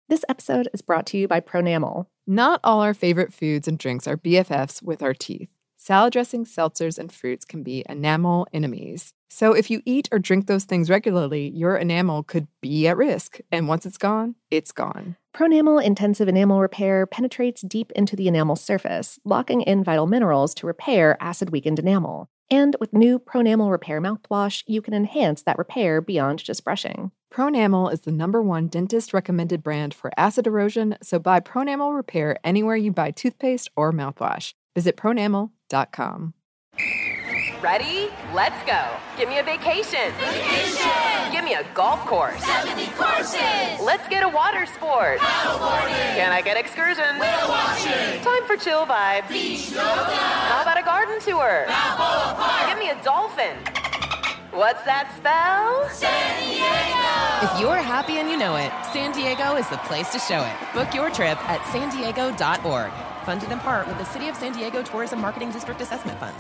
This episode is brought to you by Pronamel. Not all our favorite foods and drinks are BFFs with our teeth. Salad dressings, seltzers, and fruits can be enamel enemies. So if you eat or drink those things regularly, your enamel could be at risk. And once it's gone, it's gone. Pronamel Intensive Enamel Repair penetrates deep into the enamel surface, locking in vital minerals to repair acid-weakened enamel. And with new Pronamel Repair mouthwash, you can enhance that repair beyond just brushing. Pronamel is the #1 dentist-recommended brand for acid erosion, so buy Pronamel Repair anywhere you buy toothpaste or mouthwash. Visit pronamel.com. Ready? Let's go. Give me a vacation. Vacation! Give me a golf course. 70 courses! Let's get a water sport. Paddleboarding! Can I get excursions? Whale watching! Time for chill vibes. Beach yoga! How about a garden tour? Balboa Park! Give me a dolphin. What's that spell? San Diego! If you're happy and you know it, San Diego is the place to show it. Book your trip at sandiego.org. Funded in part with the City of San Diego Tourism Marketing District Assessment Funds.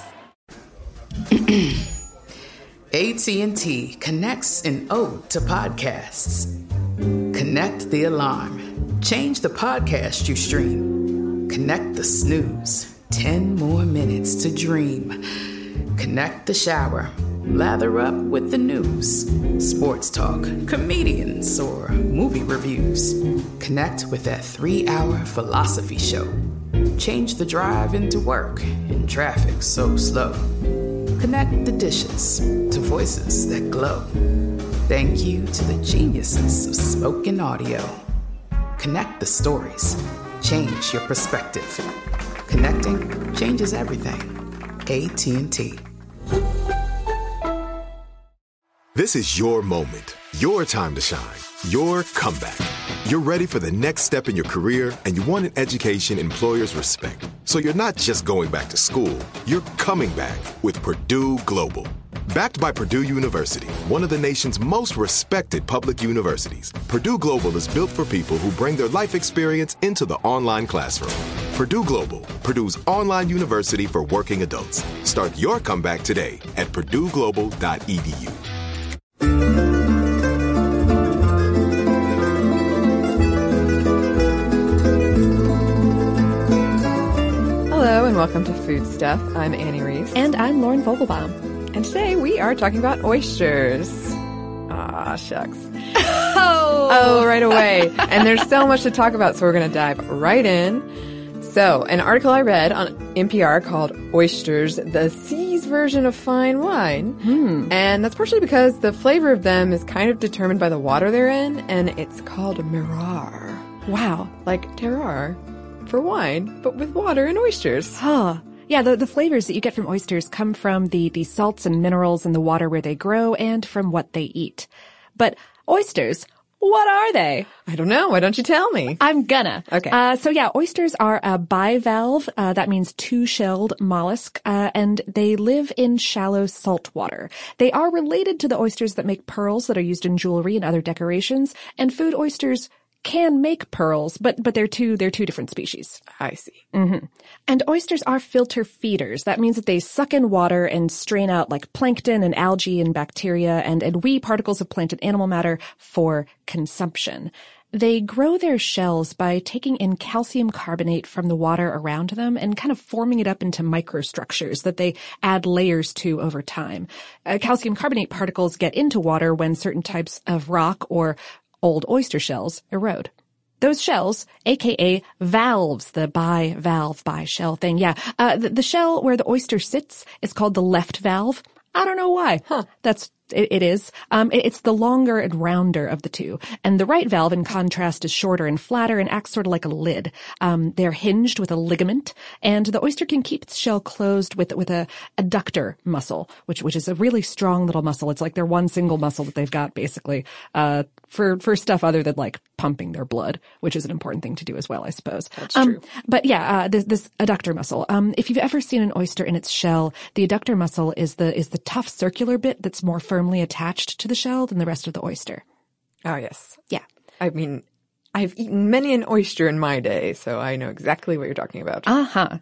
AT&T connects an ode to podcasts. Connect the alarm. Change the podcast you stream. Connect the snooze. 10 more minutes to dream. Connect the shower. Lather up with the news. Sports talk, comedians, or movie reviews. Connect with that 3-hour philosophy show. Change the drive into work in traffic so slow. Connect the dishes to voices that glow. Thank you to the geniuses of spoken audio. Connect the stories. Change your perspective. Connecting changes everything. AT&T. This is your moment, your time to shine, your comeback. You're ready for the next step in your career, and you want an education employers respect. So you're not just going back to school, you're coming back with Purdue Global. Backed by Purdue University, one of the nation's most respected public universities, Purdue Global is built for people who bring their life experience into the online classroom. Purdue Global, Purdue's online university for working adults. Start your comeback today at purdueglobal.edu. Hello and welcome to Food Stuff. I'm Annie Reese. And I'm Lauren Vogelbaum. And today we are talking about oysters. Ah, shucks. Oh, right away. And there's so much to talk about, so we're going to dive right in. So, an article I read on NPR called Oysters, the Sea's version of fine wine. And that's partially because the flavor of them is kind of determined by the water they're in, and it's called Mirar. wow. Like terroir for wine, but with water and oysters. Huh. Yeah, the flavors that you get from oysters come from the salts and minerals in the water where they grow and from what they eat. But oysters, what are they? I don't know. Why don't you tell me? I'm gonna. Okay. So yeah, oysters are a bivalve, that means two-shelled mollusk, and they live in shallow salt water. They are related to the oysters that make pearls that are used in jewelry and other decorations, and food oysters can make pearls, but they're two different species. I see. Mm-hmm. And oysters are filter feeders. That means that they suck in water and strain out like plankton and algae and bacteria and wee particles of plant and animal matter for consumption. They grow their shells by taking in calcium carbonate from the water around them and kind of forming it up into microstructures that they add layers to over time. Calcium carbonate particles get into water when certain types of rock or old oyster shells erode. Those shells, aka valves, the bivalve, bi-shell thing, yeah. The shell where the oyster sits is called the left valve. I don't know why. It is. It's the longer and rounder of the two. And the right valve, in contrast, is shorter and flatter and acts sort of like a lid. They're hinged with a ligament, and the oyster can keep its shell closed with a adductor muscle, which is a really strong little muscle. It's like their one single muscle that they've got, basically, for stuff other than like pumping their blood, which is an important thing to do as well, I suppose. That's true. But yeah, this adductor muscle. If you've ever seen an oyster in its shell, the adductor muscle is the tough circular bit that's more firmly attached to the shell than the rest of the oyster. Oh, yes. Yeah. I mean, I've eaten many an oyster in my day, so I know exactly what you're talking about. Uh-huh.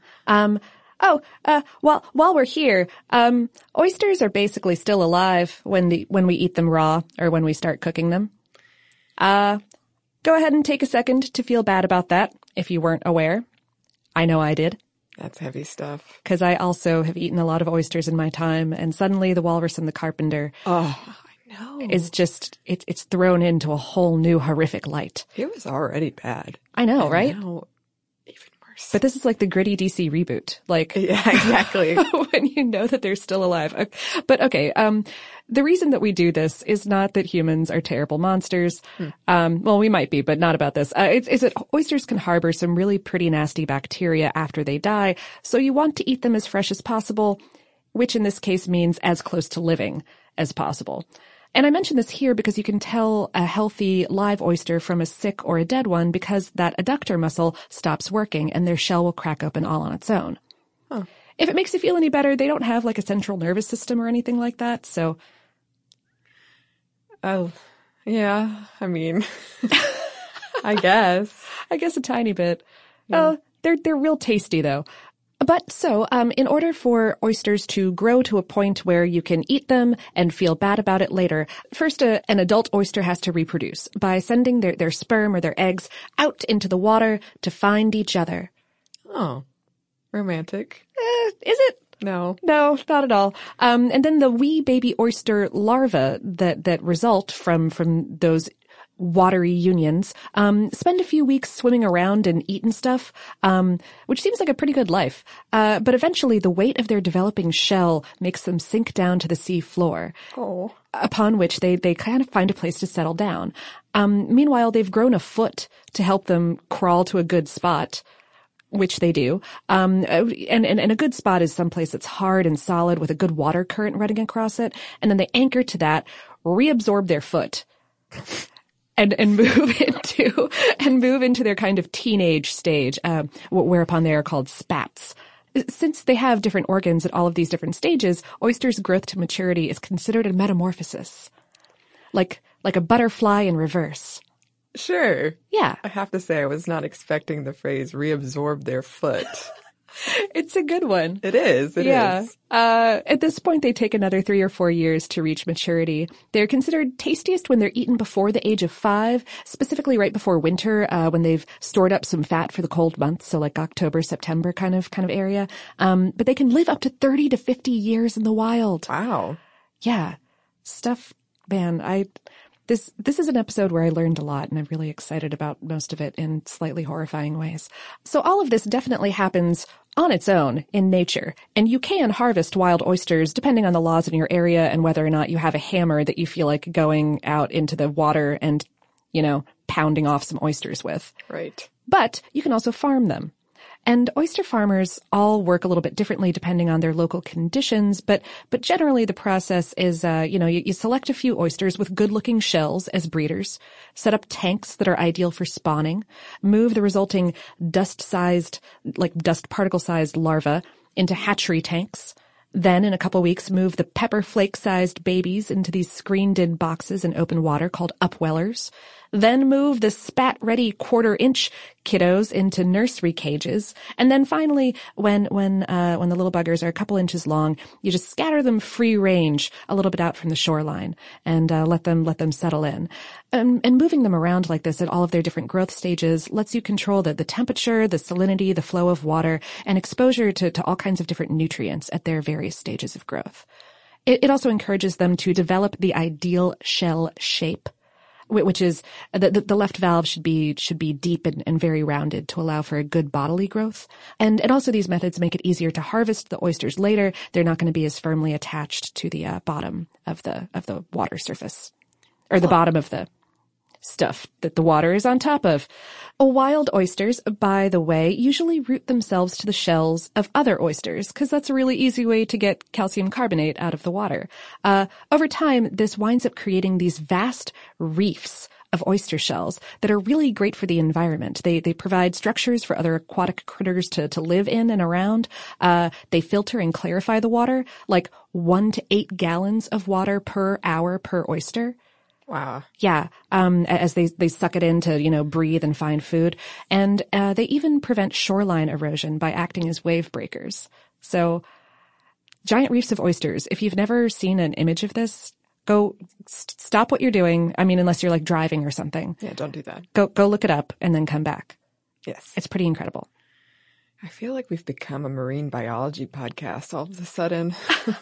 While we're here, oysters are basically still alive when we eat them raw or when we start cooking them. Go ahead and take a second to feel bad about that if you weren't aware. I know I did. That's heavy stuff. Because I also have eaten a lot of oysters in my time, and suddenly The Walrus and the Carpenter is just, it's thrown into a whole new horrific light. It was already bad. I know, right? Now, even worse. But this is like the gritty DC reboot. Like, yeah, exactly. when you know that they're still alive. But okay, the reason that we do this is not that humans are terrible monsters. Well, we might be, but not about this. It's that oysters can harbor some really pretty nasty bacteria after they die, so you want to eat them as fresh as possible, which in this case means as close to living as possible. And I mention this here because you can tell a healthy live oyster from a sick or a dead one because that adductor muscle stops working and their shell will crack open all on its own. Huh. If it makes you feel any better, they don't have like a central nervous system or anything like that, so... Oh, yeah, I mean, I guess a tiny bit. Yeah. They're real tasty though. But so, in order for oysters to grow to a point where you can eat them and feel bad about it later, first an adult oyster has to reproduce by sending their sperm or their eggs out into the water to find each other. Oh, romantic. Is it? No, not at all. And then the wee baby oyster larvae that result from those watery unions, spend a few weeks swimming around and eating stuff, which seems like a pretty good life. But eventually the weight of their developing shell makes them sink down to the sea floor. Oh. Upon which they kind of find a place to settle down. Meanwhile, they've grown a foot to help them crawl to a good spot, which they do. And a good spot is someplace that's hard and solid with a good water current running across it. And then they anchor to that, reabsorb their foot, and move into their kind of teenage stage, whereupon they are called spats. Since they have different organs at all of these different stages, oysters' growth to maturity is considered a metamorphosis. Like a butterfly in reverse. Sure. Yeah. I have to say I was not expecting the phrase reabsorb their foot. It's a good one. It is. It is. At this point, they take another 3 or 4 years to reach maturity. They're considered tastiest when they're eaten before the age of 5, specifically right before winter, when they've stored up some fat for the cold months, so like October, September kind of area. But they can live up to 30 to 50 years in the wild. Wow. Yeah. Stuff, man, This is an episode where I learned a lot, and I'm really excited about most of it in slightly horrifying ways. So all of this definitely happens on its own in nature, and you can harvest wild oysters depending on the laws in your area and whether or not you have a hammer that you feel like going out into the water and, pounding off some oysters with. Right. But you can also farm them. And oyster farmers all work a little bit differently depending on their local conditions, but generally the process is, you select a few oysters with good-looking shells as breeders, set up tanks that are ideal for spawning, move the resulting dust particle-sized larvae into hatchery tanks, then in a couple weeks move the pepper flake-sized babies into these screened-in boxes in open water called upwellers, then move the spat-ready 1/4-inch kiddos into nursery cages, and then finally, when the little buggers are a couple inches long, you just scatter them free range a little bit out from the shoreline and let them settle in. And moving them around like this at all of their different growth stages lets you control the temperature, the salinity, the flow of water, and exposure to all kinds of different nutrients at their various stages of growth. It also encourages them to develop the ideal shell shape, which is the left valve should be deep and very rounded to allow for a good bodily growth. And also these methods make it easier to harvest the oysters later. They're not going to be as firmly attached to the bottom of the water surface, or the bottom of the stuff that the water is on top of. Wild oysters, by the way, usually root themselves to the shells of other oysters, because that's a really easy way to get calcium carbonate out of the water. Over time, this winds up creating these vast reefs of oyster shells that are really great for the environment. They provide structures for other aquatic critters to live in and around. They filter and clarify the water, like 1 to 8 gallons of water per hour per oyster. Wow. Yeah. As they suck it in to, breathe and find food. And, they even prevent shoreline erosion by acting as wave breakers. So giant reefs of oysters. If you've never seen an image of this, Go stop what you're doing. I mean, unless you're like driving or something. Yeah, don't do that. Go look it up and then come back. Yes. It's pretty incredible. I feel like we've become a marine biology podcast all of a sudden.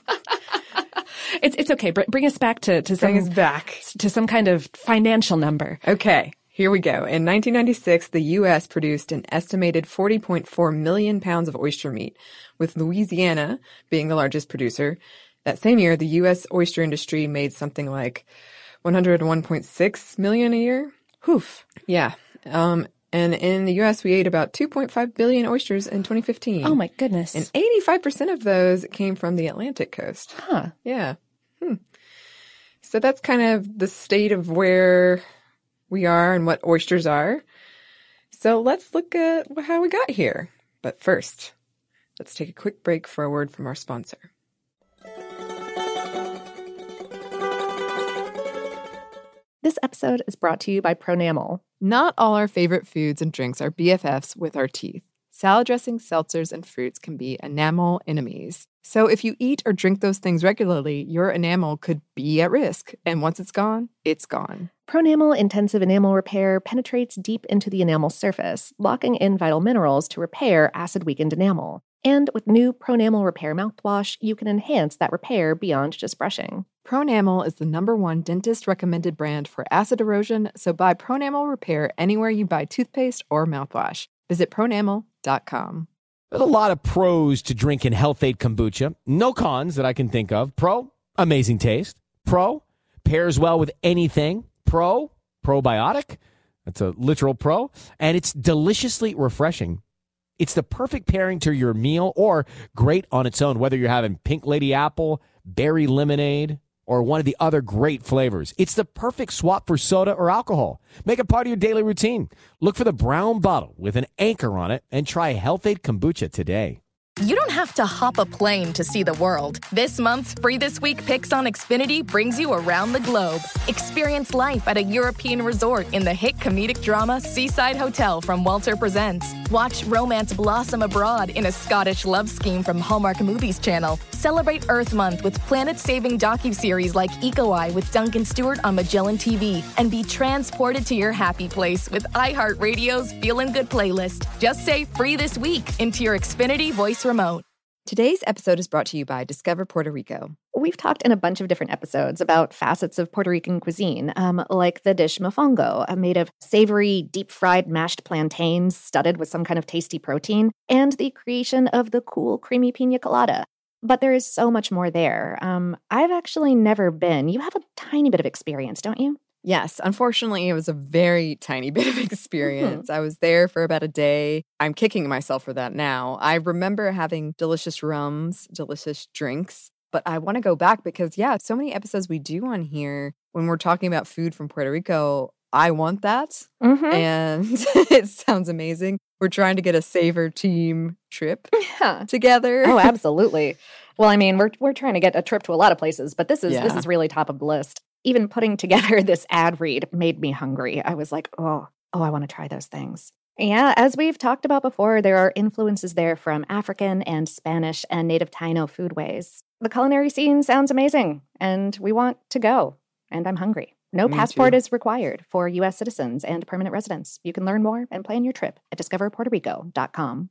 It's okay. Bring us back to some kind of financial number. Okay, here we go. In 1996, the U.S. produced an estimated 40.4 million pounds of oyster meat, with Louisiana being the largest producer. That same year, the U.S. oyster industry made something like 101.6 million a year. Oof. Yeah. And in the U.S., we ate about 2.5 billion oysters in 2015. Oh, my goodness. And 85% of those came from the Atlantic coast. Huh. Yeah. So that's kind of the state of where we are and what oysters are. So let's look at how we got here. But first, let's take a quick break for a word from our sponsor. This episode is brought to you by Pronamel. Not all our favorite foods and drinks are BFFs with our teeth. Salad dressings, seltzers, and fruits can be enamel enemies. So if you eat or drink those things regularly, your enamel could be at risk. And once it's gone, it's gone. Pronamel Intensive Enamel Repair penetrates deep into the enamel surface, locking in vital minerals to repair acid-weakened enamel. And with new Pronamel Repair mouthwash, you can enhance that repair beyond just brushing. Pronamel is the #1 dentist-recommended brand for acid erosion, so buy Pronamel Repair anywhere you buy toothpaste or mouthwash. Visit pronamel.com. There's a lot of pros to drinking Health-Ade kombucha. No cons that I can think of. Pro, amazing taste. Pro, pairs well with anything. Pro, probiotic. That's a literal pro. And it's deliciously refreshing. It's the perfect pairing to your meal or great on its own, whether you're having pink lady apple, berry lemonade, or one of the other great flavors. It's the perfect swap for soda or alcohol. Make it part of your daily routine. Look for the brown bottle with an anchor on it and try Health-Ade kombucha today. You don't have to hop a plane to see the world. This month's Free This Week Picks on Xfinity brings you around the globe. Experience life at a European resort in the hit comedic drama Seaside Hotel from Walter Presents. Watch romance blossom abroad in a Scottish love scheme from Hallmark Movies Channel. Celebrate Earth Month with planet-saving docuseries like Eco Eye with Duncan Stewart on Magellan TV. And be transported to your happy place with iHeartRadio's Feelin' Good playlist. Just say Free This Week into your Xfinity voice remote. Today's episode is brought to you by Discover Puerto Rico. We've talked in a bunch of different episodes about facets of Puerto Rican cuisine, like the dish mofongo, made of savory, deep-fried mashed plantains studded with some kind of tasty protein, and the creation of the cool, creamy pina colada. But there is so much more there. I've actually never been. You have a tiny bit of experience, don't you? Yes, unfortunately, it was a very tiny bit of experience. I was there for about a day. I'm kicking myself for that now. I remember having delicious rums, delicious drinks, but I want to go back because, so many episodes we do on here when we're talking about food from Puerto Rico. I want that, and it sounds amazing. We're trying to get a Savor team trip together. Oh, absolutely. Well, I mean, we're trying to get a trip to a lot of places, but this is really top of the list. Even putting together this ad read made me hungry. I was like, oh, I want to try those things. Yeah, as we've talked about before, there are influences there from African and Spanish and native Taino foodways. The culinary scene sounds amazing, and we want to go, and I'm hungry. No passport is required for U.S. citizens and permanent residents. You can learn more and plan your trip at discoverpuertorico.com.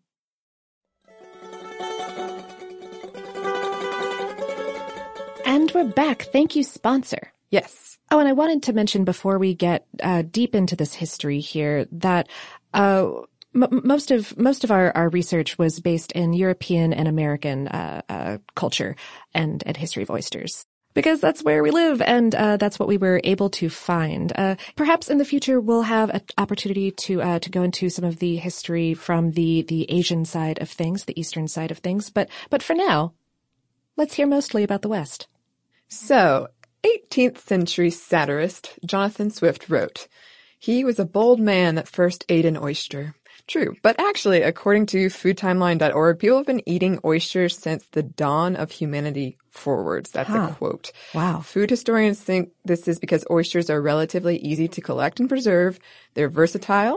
And we're back. Thank you, sponsor. Yes. Oh, and I wanted to mention before we get deep into this history here that most of our research was based in European and American culture and history of oysters. Because that's where we live, and that's what we were able to find. Perhaps in the future we'll have an opportunity to go into some of the history from the Asian side of things, the Eastern side of things. But for now, let's hear mostly about the West. So, 18th century satirist Jonathan Swift wrote, "He was a bold man that first ate an oyster." True, but actually, according to foodtimeline.org, people have been eating oysters since the dawn of humanity forwards. That's a quote. Wow. Food historians think this is because oysters are relatively easy to collect and preserve, they're versatile,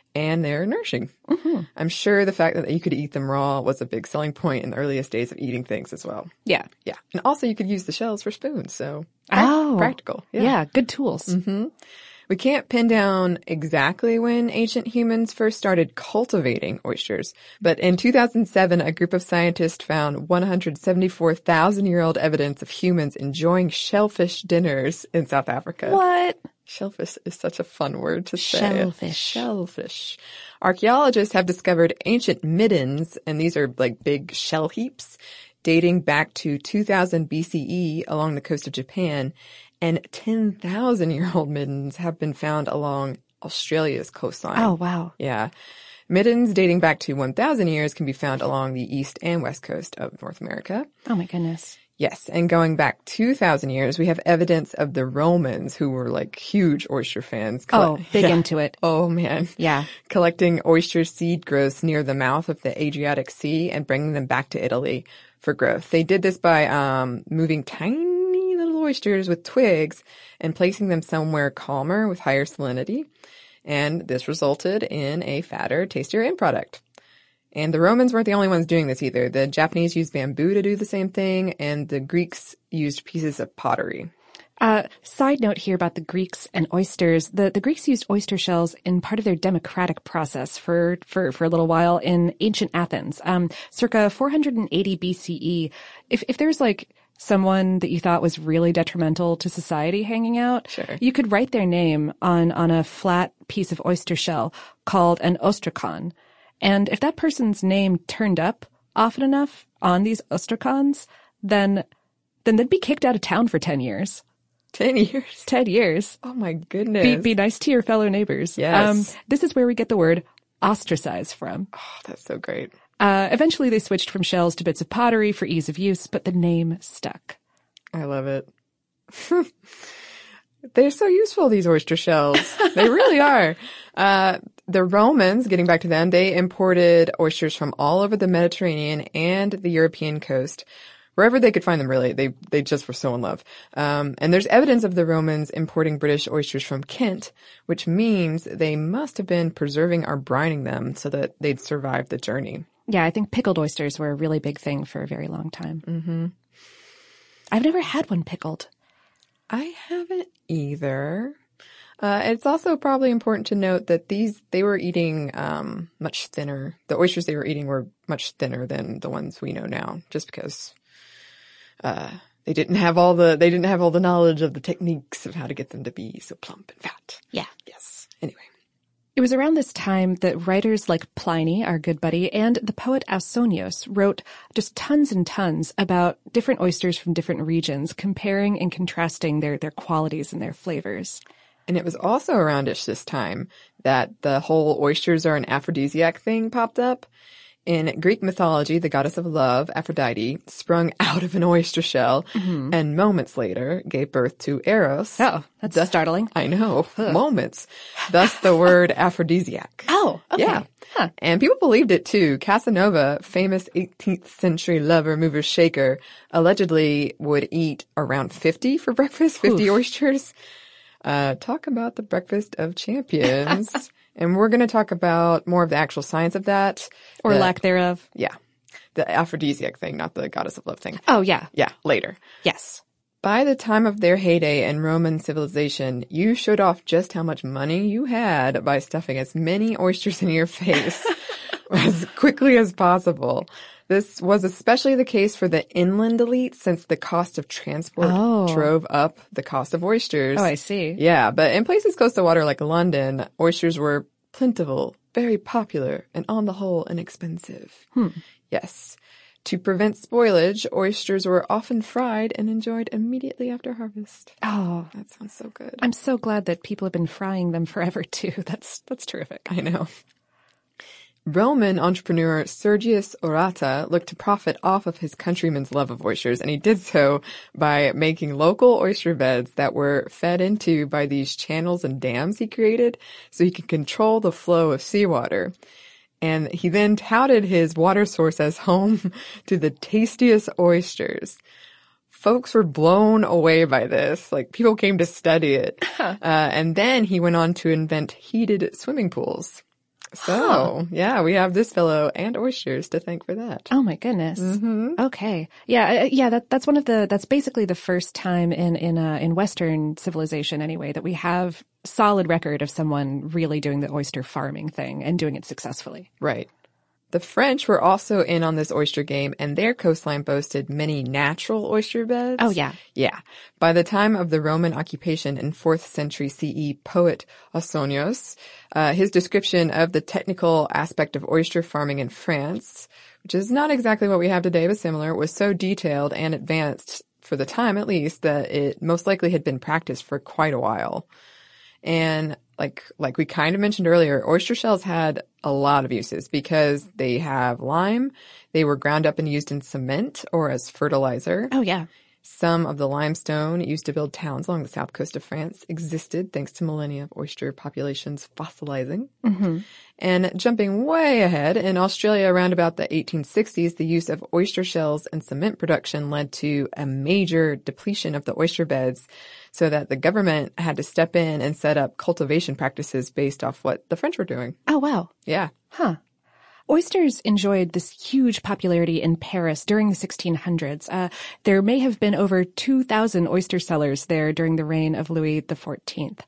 and they're nourishing. Mm-hmm. I'm sure the fact that you could eat them raw was a big selling point in the earliest days of eating things as well. Yeah. Yeah. And also you could use the shells for spoons, so practical. Yeah, good tools. Mm-hmm. We can't pin down exactly when ancient humans first started cultivating oysters, but in 2007, a group of scientists found 174,000-year-old evidence of humans enjoying shellfish dinners in South Africa. What? Shellfish is such a fun word to say. Shellfish. Shellfish. Archaeologists have discovered ancient middens, and these are like big shell heaps, dating back to 2000 BCE along the coast of Japan, and 10,000-year-old middens have been found along Australia's coastline. Oh, wow. Yeah. Middens dating back to 1,000 years can be found along the east and west coast of North America. Oh, my goodness. Yes, and going back 2,000 years, we have evidence of the Romans, who were like huge oyster fans. Big into it. Oh, man. Yeah. Collecting oyster seed growths near the mouth of the Adriatic Sea and bringing them back to Italy for growth. They did this by moving tiny little oysters with twigs and placing them somewhere calmer with higher salinity. And this resulted in a fatter, tastier end product. And the Romans weren't the only ones doing this either. The Japanese used bamboo to do the same thing, and the Greeks used pieces of pottery. Side note here about the Greeks and oysters. The Greeks used oyster shells in part of their democratic process for a little while in ancient Athens. Circa 480 BCE, if there's like someone that you thought was really detrimental to society hanging out, sure, you could write their name on a flat piece of oyster shell called an ostracon. And if that person's name turned up often enough on these ostracons, then they'd be kicked out of town for 10 years. 10 years? 10 years. Oh my goodness. Be nice to your fellow neighbors. Yes. This is where we get the word ostracize from. Oh, that's so great. Eventually they switched from shells to bits of pottery for ease of use, but the name stuck. I love it. They're so useful, these oyster shells. They really are. The Romans, getting back to them, they imported oysters from all over the Mediterranean and the European coast. Wherever they could find them, really. They just were so in love. And there's evidence of the Romans importing British oysters from Kent, which means they must have been preserving or brining them so that they'd survive the journey. Yeah, I think pickled oysters were a really big thing for a very long time. Mm-hmm. I've never had one pickled. I haven't either. It's also probably important to note that they were eating much thinner. The oysters they were eating were much thinner than the ones we know now, just because they didn't have all the knowledge of the techniques of how to get them to be so plump and fat. Yeah. Yes. Anyway. It was around this time that writers like Pliny, our good buddy, and the poet Ausonius wrote just tons and tons about different oysters from different regions, comparing and contrasting their qualities and their flavors. And it was also aroundish this time that the whole oysters are an aphrodisiac thing popped up. In Greek mythology, the goddess of love, Aphrodite, sprung out of an oyster shell and moments later gave birth to Eros. Oh, that's startling. I know. Moments. Thus the word aphrodisiac. Oh, okay. Yeah. Huh. And people believed it too. Casanova, famous 18th century lover, mover, shaker, allegedly would eat around 50 for breakfast, 50 oysters. Talk about the breakfast of champions. And we're going to talk about more of the actual science of that. Or lack thereof. Yeah. The aphrodisiac thing, not the goddess of love thing. Oh, yeah. Yeah, later. Yes. By the time of their heyday in Roman civilization, you showed off just how much money you had by stuffing as many oysters in your face as quickly as possible. This was especially the case for the inland elite since the cost of transport drove up the cost of oysters. Oh, I see. Yeah, but in places close to water like London, oysters were plentiful, very popular, and on the whole inexpensive. Yes. To prevent spoilage, oysters were often fried and enjoyed immediately after harvest. Oh, that sounds so good. I'm so glad that people have been frying them forever too. That's terrific. I know. Roman entrepreneur Sergius Orata looked to profit off of his countrymen's love of oysters, and he did so by making local oyster beds that were fed into by these channels and dams he created so he could control the flow of seawater. And he then touted his water source as home to the tastiest oysters. Folks were blown away by this. Like, people came to study it. And then he went on to invent heated swimming pools. So, yeah, we have this fellow and oysters to thank for that. Oh my goodness. Okay. Yeah, that's basically the first time in Western civilization anyway that we have solid record of someone really doing the oyster farming thing and doing it successfully. Right. The French were also in on this oyster game, and their coastline boasted many natural oyster beds. Oh, yeah. Yeah. By the time of the Roman occupation in 4th century CE, poet Ausonius, his description of the technical aspect of oyster farming in France, which is not exactly what we have today, but similar, was so detailed and advanced, for the time at least, that it most likely had been practiced for quite a while. And like we kind of mentioned earlier, oyster shells had a lot of uses because they have lime. They were ground up and used in cement or as fertilizer. Oh, yeah. Some of the limestone used to build towns along the south coast of France existed thanks to millennia of oyster populations fossilizing. And jumping way ahead, in Australia around about the 1860s, the use of oyster shells and cement production led to a major depletion of the oyster beds, so that the government had to step in and set up cultivation practices based off what the French were doing. Oh, wow. Yeah. Huh. Oysters enjoyed this huge popularity in Paris during the 1600s. There may have been over 2,000 oyster cellars there during the reign of Louis XIV.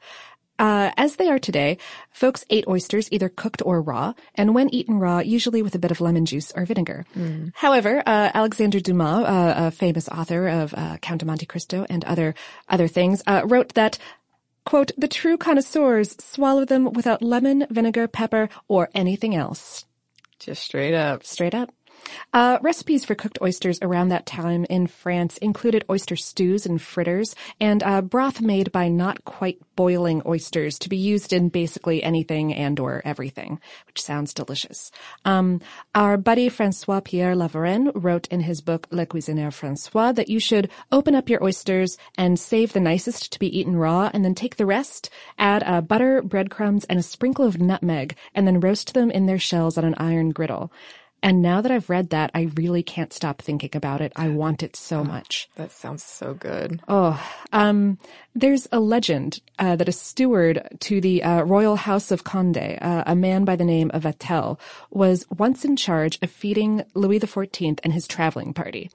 As they are today, folks ate oysters either cooked or raw, and when eaten raw, usually with a bit of lemon juice or vinegar. However, Alexandre Dumas, a famous author of Count of Monte Cristo and other things, wrote that, quote, "The true connoisseurs swallow them without lemon, vinegar, pepper, or anything else." Just straight up. Straight up. Recipes for cooked oysters around that time in France included oyster stews and fritters, and broth made by not quite boiling oysters to be used in basically anything and or everything, which sounds delicious. Our buddy Francois Pierre Lavarenne wrote in his book Le Cuisinier François that you should open up your oysters and save the nicest to be eaten raw, and then take the rest, add butter, breadcrumbs, and a sprinkle of nutmeg, and then roast them in their shells on an iron griddle. And now that I've read that, I really can't stop thinking about it. I want it so much. That sounds so good. There's a legend that a steward to the royal house of Condé, a man by the name of Vatel, was once in charge of feeding Louis XIV and his traveling party.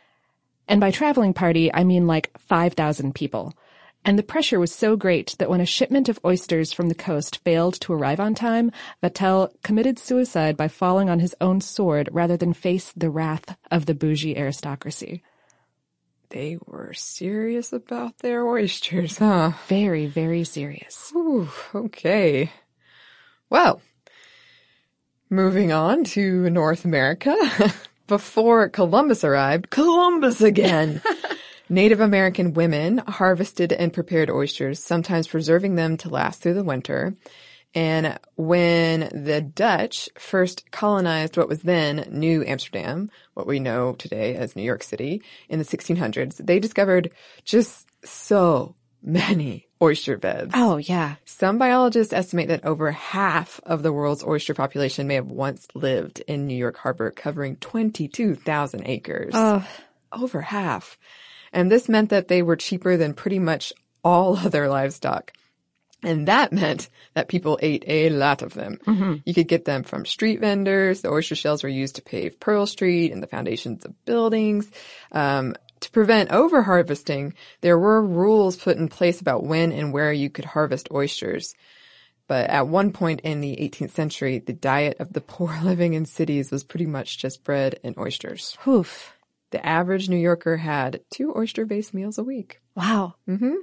And by traveling party, I mean like 5,000 people. And the pressure was so great that when a shipment of oysters from the coast failed to arrive on time, Vatel committed suicide by falling on his own sword rather than face the wrath of the bougie aristocracy. They were serious about their oysters, huh? Very, very serious. Ooh, okay. Well, moving on to North America. Before Columbus arrived, Columbus again! Native American women harvested and prepared oysters, sometimes preserving them to last through the winter. And when the Dutch first colonized what was then New Amsterdam, what we know today as New York City, in the 1600s, they discovered just so many oyster beds. Oh, yeah. Some biologists estimate that over half of the world's oyster population may have once lived in New York Harbor, covering 22,000 acres. Over half. And this meant that they were cheaper than pretty much all other livestock. And that meant that people ate a lot of them. You could get them from street vendors. The oyster shells were used to pave Pearl Street and the foundations of buildings. To prevent over-harvesting, there were rules put in place about when and where you could harvest oysters. But at one point in the 18th century, the diet of the poor living in cities was pretty much just bread and oysters. Oof. The average New Yorker had 2 oyster-based meals a week. Wow.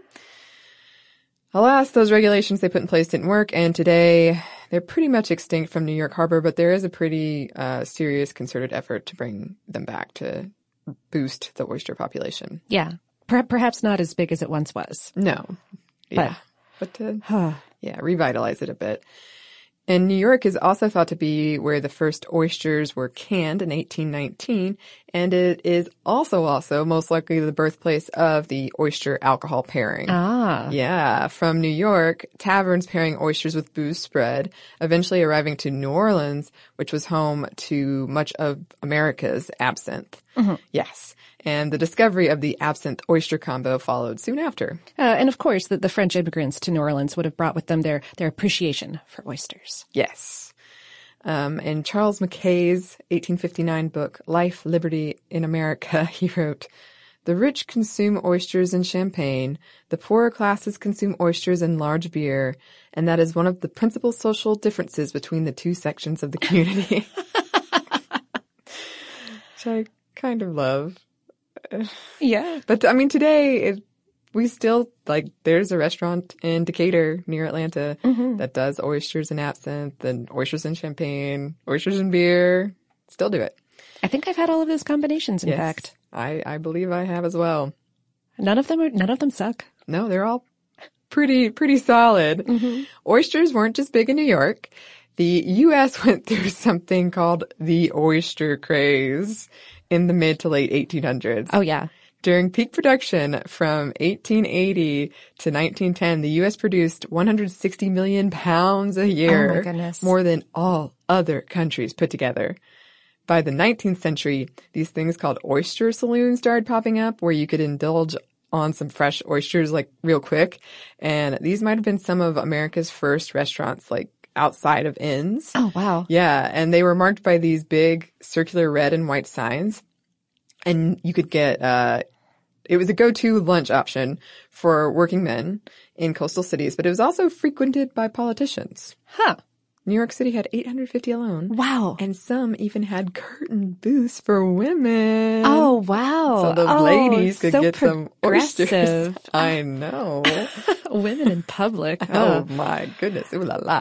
Alas, those regulations they put in place didn't work, and today they're pretty much extinct from New York Harbor, but there is a pretty serious concerted effort to bring them back to boost the oyster population. Yeah. Perhaps not as big as it once was. No. Yeah. But to revitalize it a bit. And New York is also thought to be where the first oysters were canned in 1819, and it is also most likely the birthplace of the oyster alcohol pairing. Yeah, from New York, taverns pairing oysters with booze spread, eventually arriving to New Orleans, which was home to much of America's absinthe. Yes. And the discovery of the absinthe-oyster combo followed soon after. And of course, the French immigrants to New Orleans would have brought with them their appreciation for oysters. Yes. In Charles Mackay's 1859 book, Life, Liberty in America, he wrote, "The rich consume oysters and champagne, the poorer classes consume oysters and large beer, and that is one of the principal social differences between the two sections of the community." Which I kind of love. Yeah. But I mean, today, we still, like, there's a restaurant in Decatur near Atlanta that does oysters and absinthe and oysters and champagne, oysters and beer. Still do it. I think I've had all of those combinations, in fact. I believe I have as well. None of them suck. No, they're all pretty solid. Oysters weren't just big in New York. The U.S. went through something called the oyster craze in the mid to late 1800s. Oh, yeah. During peak production from 1880 to 1910, the U.S. produced 160 million pounds a year. Oh, my goodness. More than all other countries put together. By the 19th century, these things called oyster saloons started popping up where you could indulge on some fresh oysters, like, real quick. And these might have been some of America's first restaurants, like, outside of inns. Oh, wow. Yeah, and they were marked by these big circular red and white signs. And you could get, it was a go-to lunch option for working men in coastal cities, but it was also frequented by politicians. Huh. New York City had 850 alone. Wow. And some even had curtain booths for women. Oh, wow. So the ladies could so get some oysters. progressive. I know. Women in public. Oh my goodness. Ooh la la.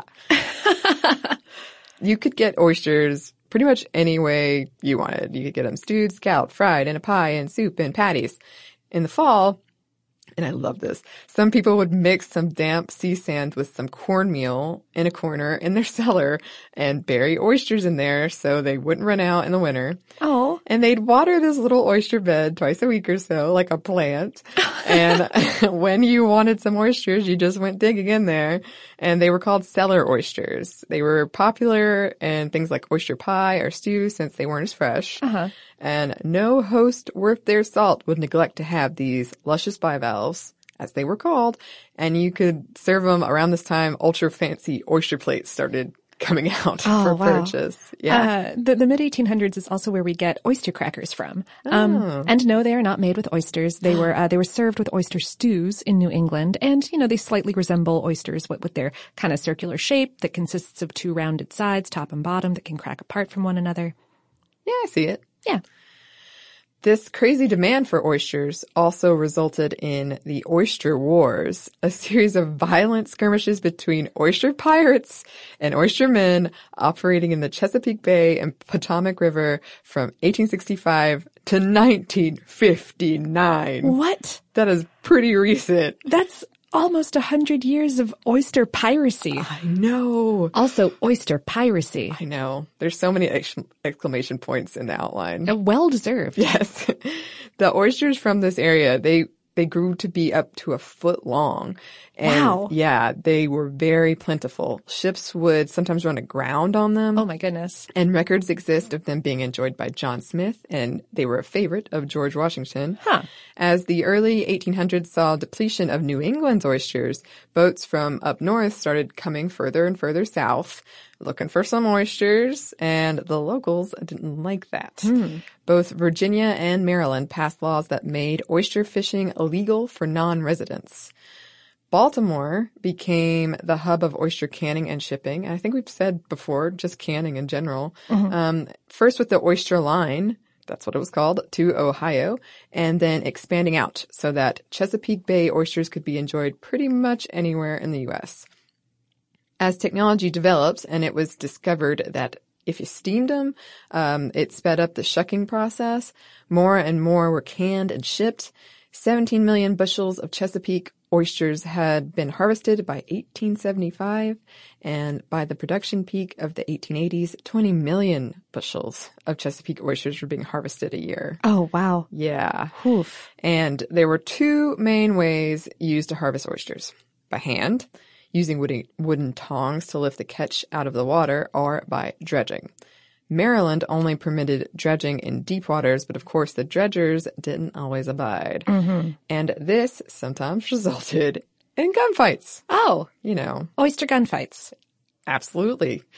You could get oysters pretty much any way you wanted. You could get them stewed, scalloped, fried, in a pie, in soup, in patties. In the fall, and I love this, some people would mix some damp sea sand with some cornmeal in a corner in their cellar and bury oysters in there so they wouldn't run out in the winter. Oh. And they'd water this little oyster bed twice a week or so, like a plant. And when you wanted some oysters, you just went digging in there. And they were called cellar oysters. They were popular in things like oyster pie or stew since they weren't as fresh. And no host worth their salt would neglect to have these luscious bivalves, as they were called. And you could serve them around this time. Ultra fancy oyster plates started coming out for purchase. Yeah. The mid-1800s is also where we get oyster crackers from. And no, they are not made with oysters. They were served with oyster stews in New England. And, you know, they slightly resemble oysters with their kind of circular shape that consists of two rounded sides, top and bottom, that can crack apart from one another. Yeah, I see it. Yeah. This crazy demand for oysters also resulted in the Oyster Wars, a series of violent skirmishes between oyster pirates and oystermen operating in the Chesapeake Bay and Potomac River from 1865 to 1959. What? That is pretty recent. That's almost 100 years of oyster piracy. I know. Also, oyster piracy. I know. There's so many exclamation points in the outline. Well deserved. Yes. The oysters from this area, they grew to be up to a foot long. And wow. Yeah, they were very plentiful. Ships would sometimes run aground on them. Oh my goodness. And records exist of them being enjoyed by John Smith, and they were a favorite of George Washington. Huh. As the early 1800s saw depletion of New England's oysters, boats from up north started coming further and further south, looking for some oysters, and the locals didn't like that. Both Virginia and Maryland passed laws that made oyster fishing illegal for non-residents. Baltimore became the hub of oyster canning and shipping. I think we've said before, just canning in general. First with the oyster line, that's what it was called, to Ohio, and then expanding out so that Chesapeake Bay oysters could be enjoyed pretty much anywhere in the U.S. As technology developed and it was discovered that if you steamed them, it sped up the shucking process. More and more were canned and shipped. 17 million bushels of Chesapeake oysters had been harvested by 1875, and by the production peak of the 1880s, 20 million bushels of Chesapeake oysters were being harvested a year. Oh, wow. Yeah. Oof. And there were two main ways used to harvest oysters. By hand, using wooden tongs to lift the catch out of the water, or by dredging. Maryland only permitted dredging in deep waters, but of course the dredgers didn't always abide. And this sometimes resulted in gunfights. Oh. You know. Oyster gunfights. Absolutely.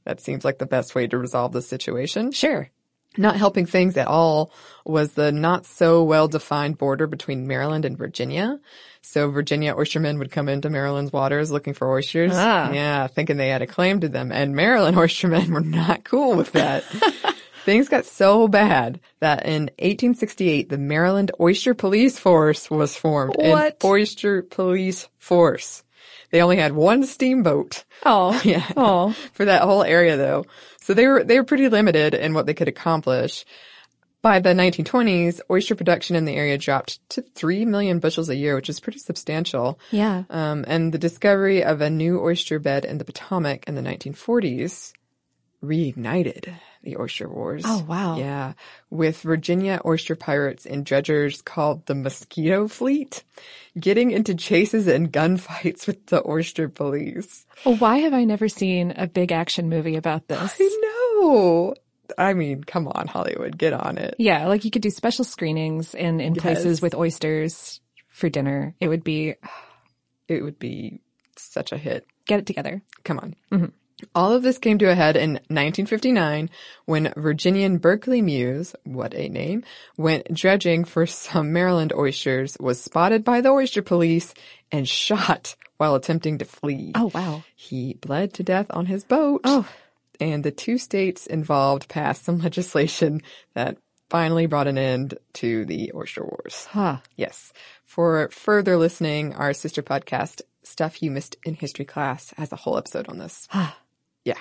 that seems like the best way to resolve the situation. Sure. Not helping things at all was the not so well-defined border between Maryland and Virginia. So Virginia oystermen would come into Maryland's waters looking for oysters. Yeah, thinking they had a claim to them. And Maryland oystermen were not cool with that. Things got so bad that in 1868, the Maryland Oyster Police Force was formed. What? An oyster police force. They only had one steamboat. Oh, Yeah. oh. For that whole area, though. So they were pretty limited in what they could accomplish. By the 1920s, oyster production in the area dropped to 3 million bushels a year, which is pretty substantial. Yeah. And the discovery of a new oyster bed in the Potomac in the 1940s reignited the oyster wars. Oh, wow. Yeah. With Virginia oyster pirates and dredgers called the Mosquito Fleet getting into chases and gunfights with the oyster police. Well, why have I never seen a big action movie about this? I know. I mean, come on, Hollywood, get on it. Yeah, like you could do special screenings in places with oysters for dinner. It would be such a hit. Get it together. Come on. All of this came to a head in 1959 when Virginian Berkeley Mews, what a name, went dredging for some Maryland oysters, was spotted by the oyster police, and shot while attempting to flee. Oh, wow. He bled to death on his boat. Oh. And the two states involved passed some legislation that finally brought an end to the oyster wars. Huh. Yes. For further listening, our sister podcast, Stuff You Missed in History Class, has a whole episode on this. Yeah.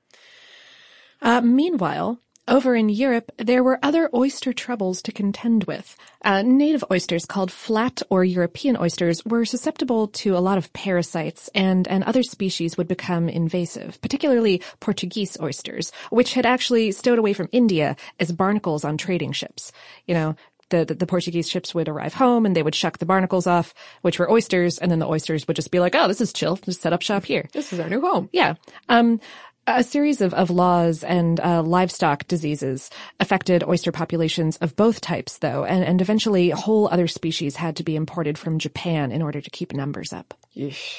Meanwhile, over in Europe, there were other oyster troubles to contend with. Native oysters called flat or European oysters were susceptible to a lot of parasites, and other species would become invasive, particularly Portuguese oysters, which had actually stowed away from India as barnacles on trading ships. You know, the Portuguese ships would arrive home and they would shuck the barnacles off, which were oysters, and then the oysters would just be like, oh, this is chill, just set up shop here. This is our new home. Yeah. A series of laws and livestock diseases affected oyster populations of both types, though, and eventually whole other species had to be imported from Japan in order to keep numbers up. Yeesh.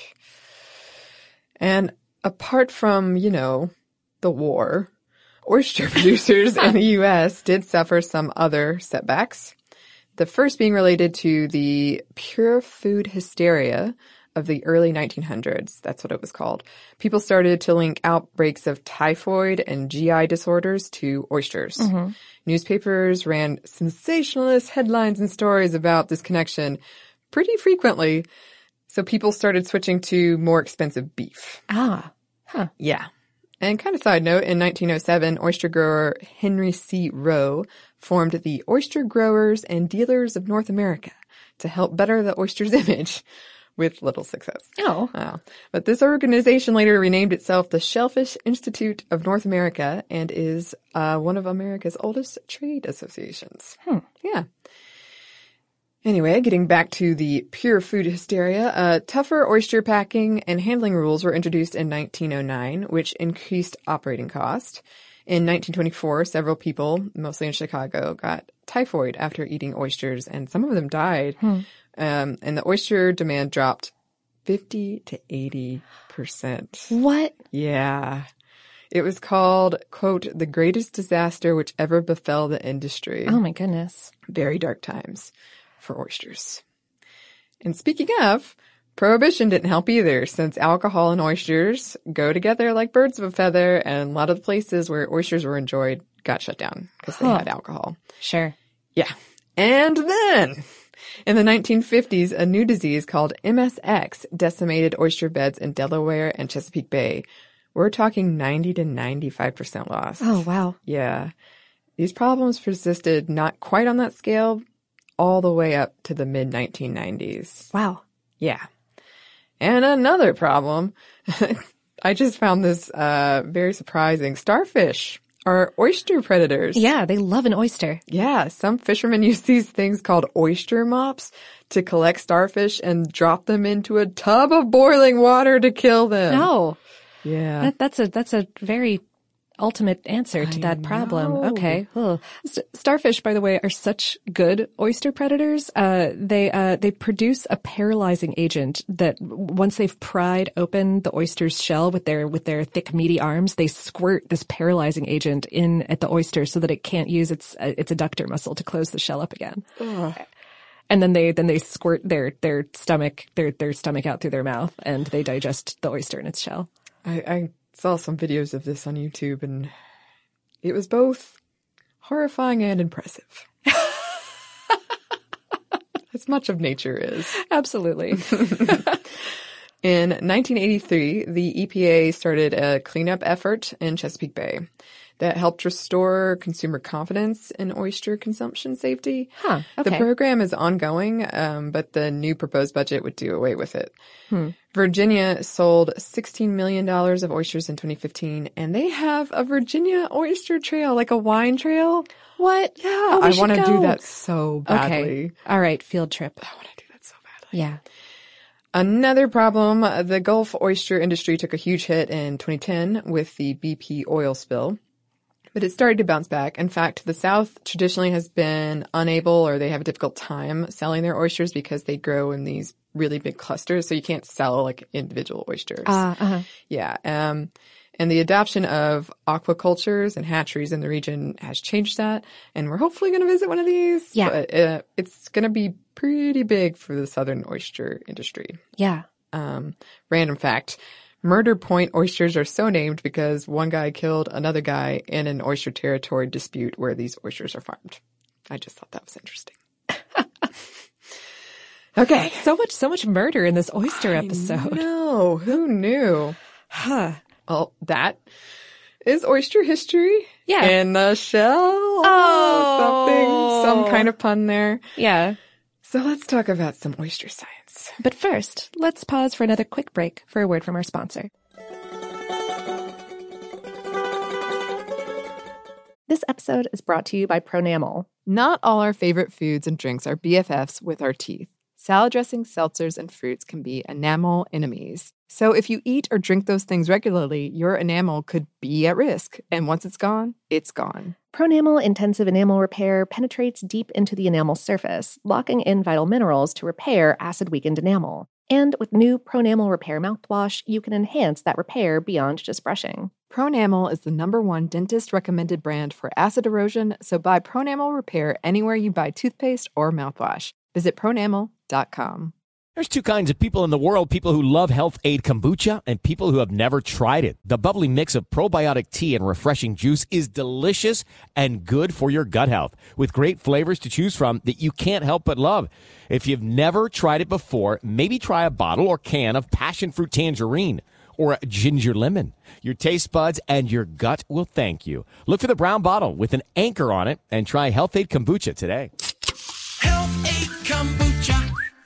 And apart from, you know, the war, oyster producers in the U.S. did suffer some other setbacks. The first being related to the pure food hysteria of the early 1900s. That's what it was called. People started to link outbreaks of typhoid and GI disorders to oysters. Newspapers ran sensationalist headlines and stories about this connection pretty frequently, so people started switching to more expensive beef. Yeah. And kind of side note, in 1907, oyster grower Henry C. Rowe formed the Oyster Growers and Dealers of North America to help better the oyster's image. With little success. But this organization later renamed itself the Shellfish Institute of North America and is one of America's oldest trade associations. Yeah. Anyway, getting back to the pure food hysteria, tougher oyster packing and handling rules were introduced in 1909, which increased operating cost. In 1924, several people, mostly in Chicago, got typhoid after eating oysters, and some of them died. And the oyster demand dropped 50 to 80%. What? Yeah. It was called, quote, the greatest disaster which ever befell the industry. Oh, my goodness. Very dark times for oysters. And speaking of, prohibition didn't help either, since alcohol and oysters go together like birds of a feather, and a lot of the places where oysters were enjoyed got shut down because they had alcohol. Sure. Yeah. And then, in the 1950s, a new disease called MSX decimated oyster beds in Delaware and Chesapeake Bay. We're talking 90 to 95% loss. Oh, wow. Yeah. These problems persisted not quite on that scale all the way up to the mid-1990s. Wow. Yeah. And another problem, I just found this very surprising. Starfish are oyster predators. Yeah, they love an oyster. Yeah, some fishermen use these things called oyster mops to collect starfish and drop them into a tub of boiling water to kill them. No. Yeah. That's a very ultimate answer to that problem. know. Okay. Oh. Starfish, by the way, are such good oyster predators. They produce a paralyzing agent that once they've pried open the oyster's shell with their thick, meaty arms, they squirt this paralyzing agent in at the oyster so that it can't use its adductor muscle to close the shell up again. Ugh. And then they squirt their stomach out through their mouth, and they digest the oyster in its shell. I saw some videos of this on YouTube, and it was both horrifying and impressive. As much of nature is. Absolutely. In 1983, the EPA started a cleanup effort in Chesapeake Bay that helped restore consumer confidence in oyster consumption safety. Huh, okay. The program is ongoing, but the new proposed budget would do away with it. Virginia sold $16 million of oysters in 2015, and they have a Virginia oyster trail, like a wine trail. What? Yeah, Oh, I we want to should do go. that so badly. Okay. All right, field trip. I want to do that so badly. Yeah. Another problem, the Gulf oyster industry took a huge hit in 2010 with the BP oil spill. But it started to bounce back. In fact, the South traditionally has been unable, or they have a difficult time selling their oysters because they grow in these really big clusters. So you can't sell like individual oysters. Yeah. And the adoption of aquacultures and hatcheries in the region has changed that. And we're hopefully going to visit one of these. Yeah. But it's going to be pretty big for the southern oyster industry. Yeah. Random fact. Murder Point oysters are so named because one guy killed another guy in an oyster territory dispute where these oysters are farmed. I just thought that was interesting. Okay. So much murder in this oyster episode. No, who knew? Huh. Well, that is oyster history. Yeah. In the shell. Some kind of pun there. Yeah. So let's talk about some oyster science. But first, let's pause for another quick break for a word from our sponsor. This episode is brought to you by Pronamel. Not all our favorite foods and drinks are BFFs with our teeth. Salad dressings, seltzers, and fruits can be enamel enemies. So if you eat or drink those things regularly, your enamel could be at risk. And once it's gone, it's gone. Pronamel Intensive Enamel Repair penetrates deep into the enamel surface, locking in vital minerals to repair acid-weakened enamel. And with new Pronamel Repair mouthwash, you can enhance that repair beyond just brushing. Pronamel is the #1 dentist-recommended brand for acid erosion, so buy Pronamel Repair anywhere you buy toothpaste or mouthwash. Visit pronamel.com. There's two kinds of people in the world, people who love Health Aid Kombucha and people who have never tried it. The bubbly mix of probiotic tea and refreshing juice is delicious and good for your gut health, with great flavors to choose from that you can't help but love. If you've never tried it before, maybe try a bottle or can of passion fruit tangerine or a ginger lemon. Your taste buds and your gut will thank you. Look for the brown bottle with an anchor on it and try Health Aid Kombucha today. Health Aid Kombucha.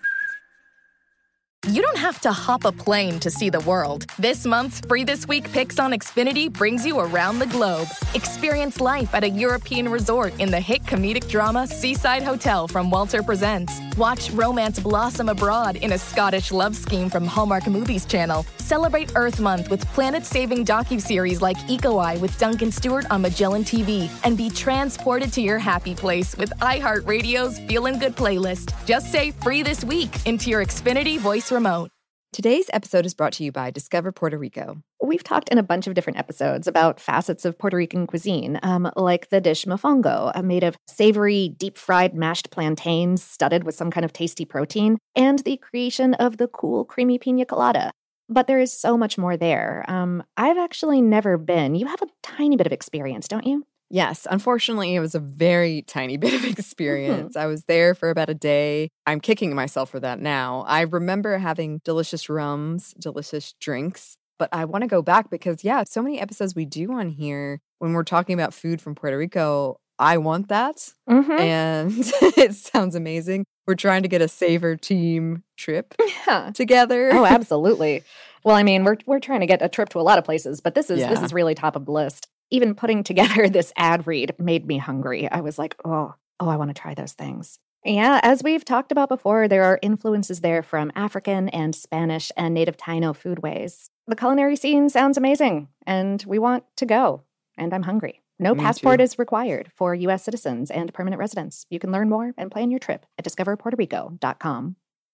You don't have to hop a plane to see the world. This month's Free This Week Picks on Xfinity brings you around the globe. Experience life at a European resort in the hit comedic drama Seaside Hotel from Walter Presents. Watch romance blossom abroad in a Scottish love scheme from Hallmark Movies Channel. Celebrate Earth Month with planet-saving docuseries like Eco Eye with Duncan Stewart on Magellan TV. And be transported to your happy place with iHeartRadio's Feelin' Good playlist. Just say Free This Week into your Xfinity voice remote. Today's episode is brought to you by Discover Puerto Rico. We've talked in a bunch of different episodes about facets of Puerto Rican cuisine, like the dish mofongo, made of savory, deep-fried mashed plantains studded with some kind of tasty protein, and the creation of the cool, creamy pina colada. But there is so much more there. I've actually never been. You have a tiny bit of experience, don't you? Yes, unfortunately, it was a very tiny bit of experience. I was there for about a day. I'm kicking myself for that now. I remember having delicious rums, delicious drinks, but I want to go back because, so many episodes we do on here when we're talking about food from Puerto Rico, I want that. And it sounds amazing. We're trying to get a Savor team trip together. Oh, absolutely. Well, I mean, we're trying to get a trip to a lot of places, but this is really top of the list. Even putting together this ad read made me hungry. I was like, oh, I want to try those things. Yeah, as we've talked about before, there are influences there from African and Spanish and native Taino foodways. The culinary scene sounds amazing, and we want to go. And I'm hungry. No passport is required for U.S. citizens and permanent residents. You can learn more and plan your trip at discoverpuertorico.com.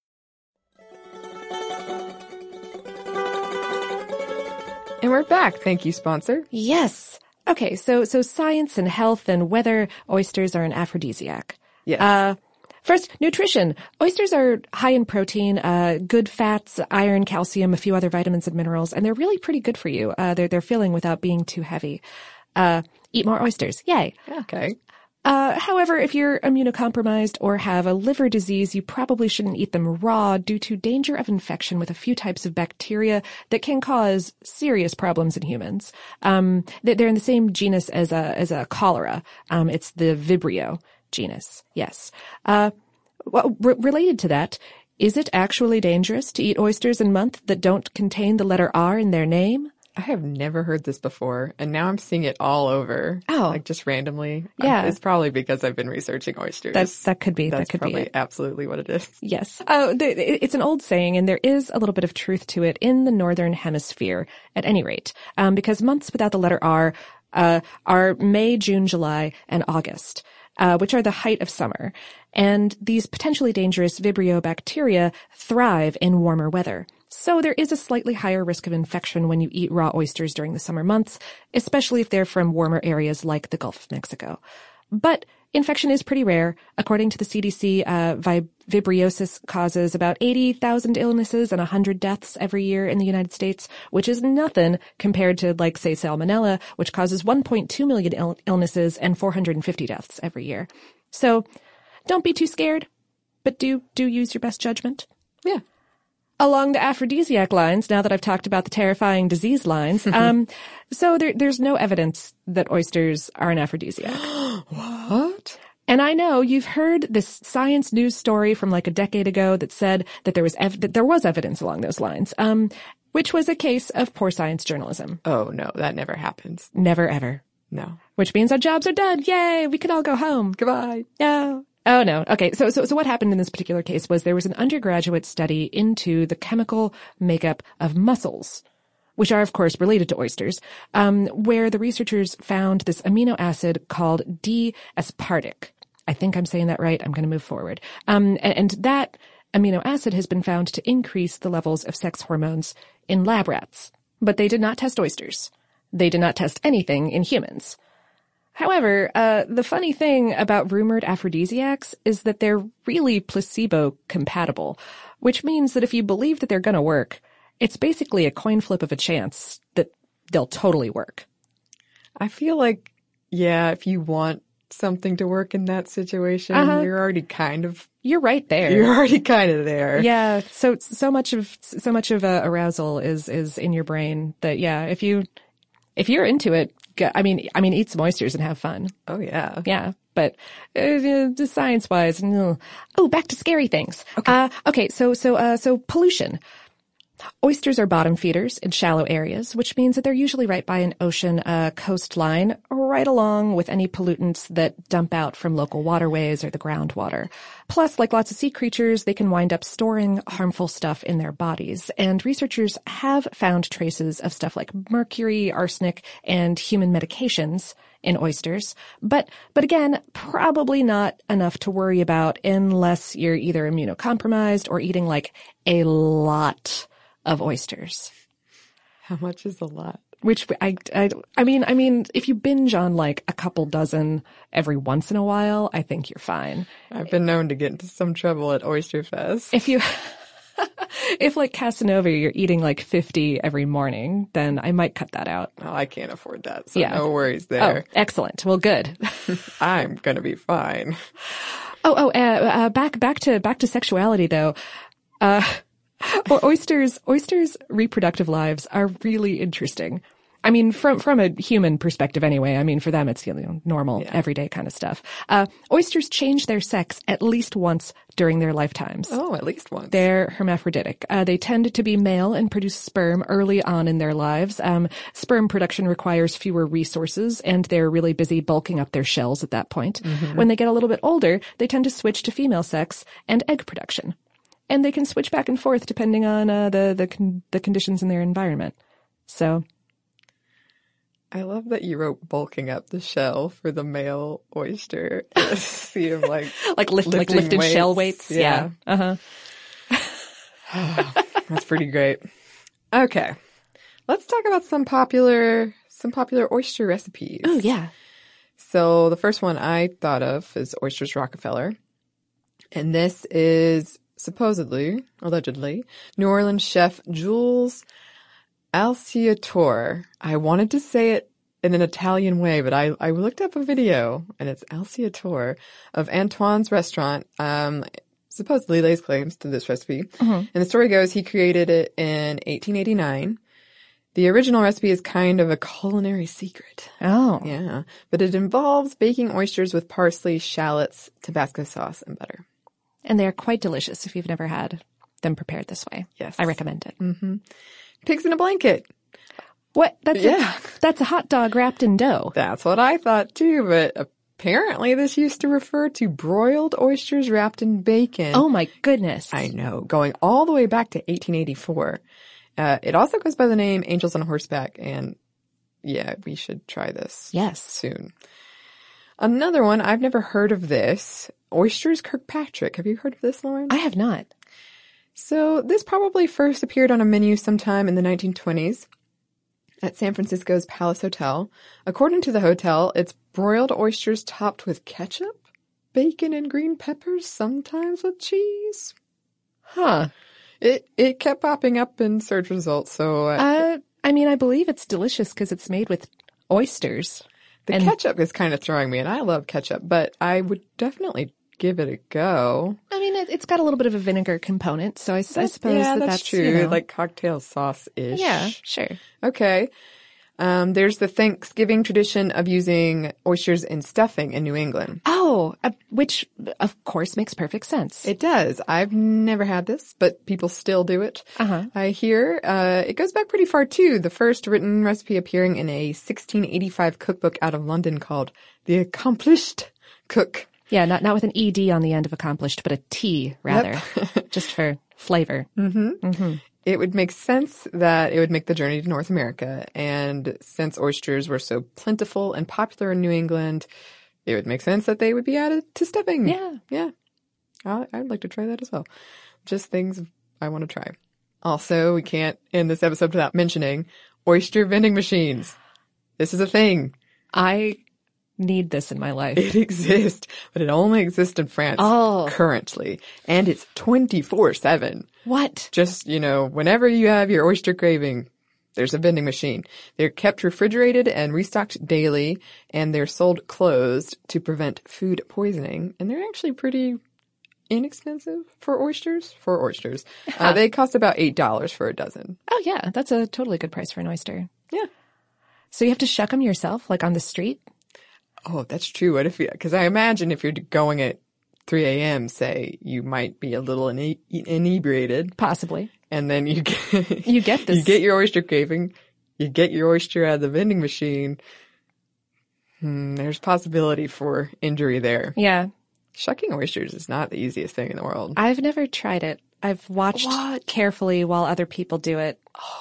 And we're back. Thank you, sponsor. Yes. Okay, so science and health and whether oysters are an aphrodisiac. Yes. First, nutrition. Oysters are high in protein, good fats, iron, calcium, a few other vitamins and minerals, and they're really pretty good for you. They're filling without being too heavy. Eat more oysters. Yay. Okay. However, if you're immunocompromised or have a liver disease, you probably shouldn't eat them raw due to danger of infection with a few types of bacteria that can cause serious problems in humans. They're in the same genus as a cholera. It's the Vibrio genus. Yes. Related to that, is it actually dangerous to eat oysters in a month that don't contain the letter R in their name? I have never heard this before, and now I'm seeing it all over. Oh. Like just randomly. Yeah. It's probably because I've been researching oysters. That could be. That's that could probably be it. absolutely what it is. Yes. It's an old saying, and there is a little bit of truth to it in the Northern Hemisphere, at any rate, because months without the letter R are May, June, July, and August, which are the height of summer. And these potentially dangerous Vibrio bacteria thrive in warmer weather. So there is a slightly higher risk of infection when you eat raw oysters during the summer months, especially if they're from warmer areas like the Gulf of Mexico. But infection is pretty rare. According to the CDC, vibriosis causes about 80,000 illnesses and 100 deaths every year in the United States, which is nothing compared to, like, say, salmonella, which causes 1.2 million illnesses and 450 deaths every year. So don't be too scared, but do use your best judgment. Yeah. Along the aphrodisiac lines, now that I've talked about the terrifying disease lines, so there's no evidence that oysters are an aphrodisiac. What? And I know you've heard this science news story from like a decade ago that said that there was evidence along those lines, which was a case of poor science journalism. Oh, no, that never happens. Never, ever. No. Which means our jobs are done. Yay! We can all go home. Goodbye. No. Oh, no. Okay. So what happened in this particular case was there was an undergraduate study into the chemical makeup of mussels, which are, of course, related to oysters, where the researchers found this amino acid called D-aspartic. I think I'm saying that right. I'm going to move forward. And that amino acid has been found to increase the levels of sex hormones in lab rats. But they did not test oysters. They did not test anything in humans. However, the funny thing about rumored aphrodisiacs is that they're really placebo compatible, which means that if you believe that they're going to work, it's basically a coin flip of a chance that they'll totally work. I feel like, yeah, if you want something to work in that situation, you're already kind of... You're right there. You're already kind of there. Yeah. So much of arousal is in your brain that, yeah, if you're into it, I mean, eat some oysters and have fun. Oh, yeah. Yeah. But science-wise, no. Oh, back to scary things. Okay. So pollution. Oysters are bottom feeders in shallow areas, which means that they're usually right by an ocean coastline, right along with any pollutants that dump out from local waterways or the groundwater. Plus, like lots of sea creatures, they can wind up storing harmful stuff in their bodies. And researchers have found traces of stuff like mercury, arsenic, and human medications in oysters. But again, probably not enough to worry about unless you're either immunocompromised or eating like a lot of oysters. How much is a lot? Which I mean, if you binge on like a couple dozen every once in a while, I think you're fine. I've been known to get into some trouble at Oyster Fest. If like Casanova, you're eating like 50 every morning, then I might cut that out. Oh, I can't afford that, so no worries there. Oh, excellent. Well, good. I'm gonna be fine. Back to sexuality though. Oysters' reproductive lives are really interesting. I mean, from a human perspective anyway. I mean, for them, it's normal, everyday kind of stuff. Oysters change their sex at least once during their lifetimes. Oh, at least once. They're hermaphroditic. They tend to be male and produce sperm early on in their lives. Sperm production requires fewer resources, and they're really busy bulking up their shells at that point. Mm-hmm. When they get a little bit older, they tend to switch to female sex and egg production. And they can switch back and forth depending on the conditions in their environment. So... I love that you wrote bulking up the shell for the male oyster. See him like lifted weights. shell weights. Yeah. Uh-huh. That's pretty great. Okay. Let's talk about some popular oyster recipes. Oh, yeah. So the first one I thought of is Oysters Rockefeller. And this is allegedly, New Orleans chef Jules Alciatore. I wanted to say it in an Italian way, but I looked up a video, and it's Alciatore of Antoine's restaurant. Supposedly lays claims to this recipe. Mm-hmm. And the story goes he created it in 1889. The original recipe is kind of a culinary secret. Oh. Yeah. But it involves baking oysters with parsley, shallots, Tabasco sauce, and butter. And they're quite delicious if you've never had them prepared this way. Yes. I recommend it. Mm-hmm. Pigs in a blanket. What? That's a hot dog wrapped in dough. That's what I thought too, but apparently this used to refer to broiled oysters wrapped in bacon. Oh my goodness. I know. Going all the way back to 1884. It also goes by the name Angels on Horseback, and yeah, we should try this. Yes. Soon. Another one, I've never heard of this. Oysters Kirkpatrick. Have you heard of this, Lauren? I have not. So this probably first appeared on a menu sometime in the 1920s at San Francisco's Palace Hotel. According to the hotel, it's broiled oysters topped with ketchup, bacon, and green peppers, sometimes with cheese. Huh. It kept popping up in search results, so... I mean, I believe it's delicious because it's made with oysters. The ketchup is kind of throwing me, and I love ketchup, but I would definitely give it a go. I mean, it's got a little bit of a vinegar component, so I suppose that's true. You know. Like cocktail sauce-ish. Yeah, sure. Okay. There's the Thanksgiving tradition of using oysters in stuffing in New England. Oh, which of course makes perfect sense. It does. I've never had this, but people still do it. Uh-huh. I hear it goes back pretty far too. The first written recipe appearing in a 1685 cookbook out of London called The Accomplished Cook. Yeah, not with an ED on the end of accomplished, but a T rather, just for flavor. Mm-hmm. Mm-hmm. It would make sense that it would make the journey to North America. And since oysters were so plentiful and popular in New England, it would make sense that they would be added to stuffing. Yeah. Yeah. I'd like to try that as well. Just things I want to try. Also, we can't end this episode without mentioning oyster vending machines. This is a thing. I need this in my life. It exists, but it only exists in France currently. And it's 24/7. What? Just, whenever you have your oyster craving, there's a vending machine. They're kept refrigerated and restocked daily, and they're sold closed to prevent food poisoning. And they're actually pretty inexpensive for oysters. They cost about $8 for a dozen. Oh, yeah. That's a totally good price for an oyster. Yeah. So you have to shuck them yourself, like on the street? Oh, that's true. What if because I imagine if you're going at 3 a.m., say, you might be a little inebriated. Possibly. And then you get you get your oyster craving, you get your oyster out of the vending machine. There's possibility for injury there. Yeah. Shucking oysters is not the easiest thing in the world. I've never tried it. I've watched carefully while other people do it. Oh,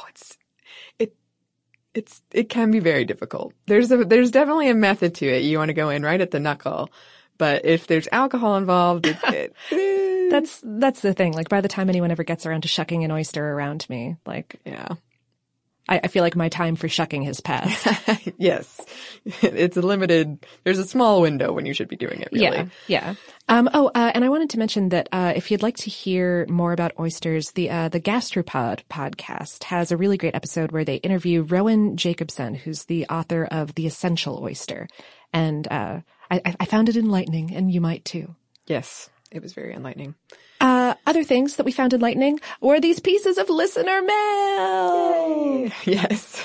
it can be very difficult. There's definitely a method to it. You want to go in right at the knuckle. But if there's alcohol involved, that's the thing. Like by the time anyone ever gets around to shucking an oyster around me, yeah, I feel like my time for shucking has passed. Yes, it's there's a small window when you should be doing it. Really. Yeah. And I wanted to mention that if you'd like to hear more about oysters, the Gastropod podcast has a really great episode where they interview Rowan Jacobson, who's the author of The Essential Oyster, and I found it enlightening, and you might too. Yes, it was very enlightening. Other things that we found enlightening were these pieces of listener mail. Yay. Yes.